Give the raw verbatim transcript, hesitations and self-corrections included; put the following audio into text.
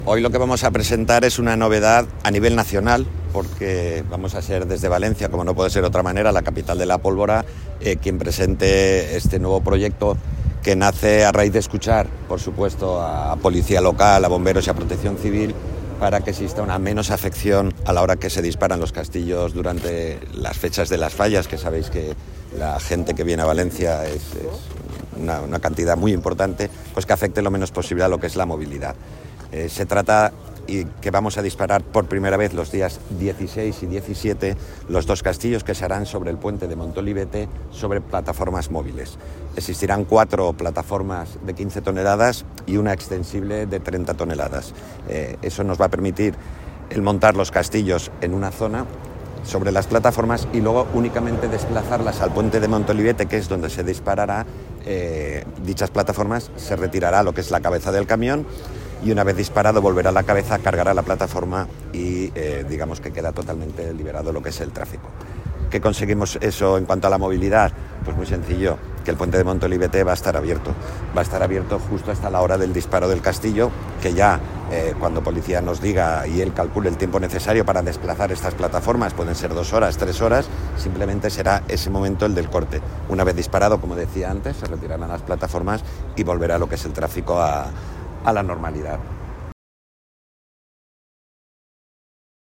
Hoy lo que vamos a presentar es una novedad a nivel nacional, porque vamos a ser desde Valencia, como no puede ser de otra manera, la capital de la pólvora, eh, quien presente este nuevo proyecto que nace a raíz de escuchar, por supuesto, a policía local, a bomberos y a protección civil, para que exista una menos afección a la hora que se disparan los castillos durante las fechas de las fallas, que sabéis que la gente que viene a Valencia es, es una, una cantidad muy importante, pues que afecte lo menos posible a lo que es la movilidad. Eh, se trata y que vamos a disparar por primera vez los días dieciséis y diecisiete los dos castillos que se harán sobre el puente de Montolivete sobre plataformas móviles. Existirán cuatro plataformas de quince toneladas y una extensible de treinta toneladas. Eh, eso nos va a permitir el montar los castillos en una zona sobre las plataformas y luego únicamente desplazarlas al puente de Montolivete, que es donde se disparará eh, dichas plataformas. Se retirará lo que es la cabeza del camión y una vez disparado volverá la cabeza, cargará la plataforma y eh, digamos que queda totalmente liberado lo que es el tráfico. ¿Qué conseguimos eso en cuanto a la movilidad? Pues muy sencillo, que el puente de Montolivete va a estar abierto. Va a estar abierto justo hasta la hora del disparo del castillo, que ya eh, cuando policía nos diga y él calcule el tiempo necesario para desplazar estas plataformas, pueden ser dos horas, tres horas, simplemente será ese momento el del corte. Una vez disparado, como decía antes, se retirarán las plataformas y volverá lo que es el tráfico a a la normalidad.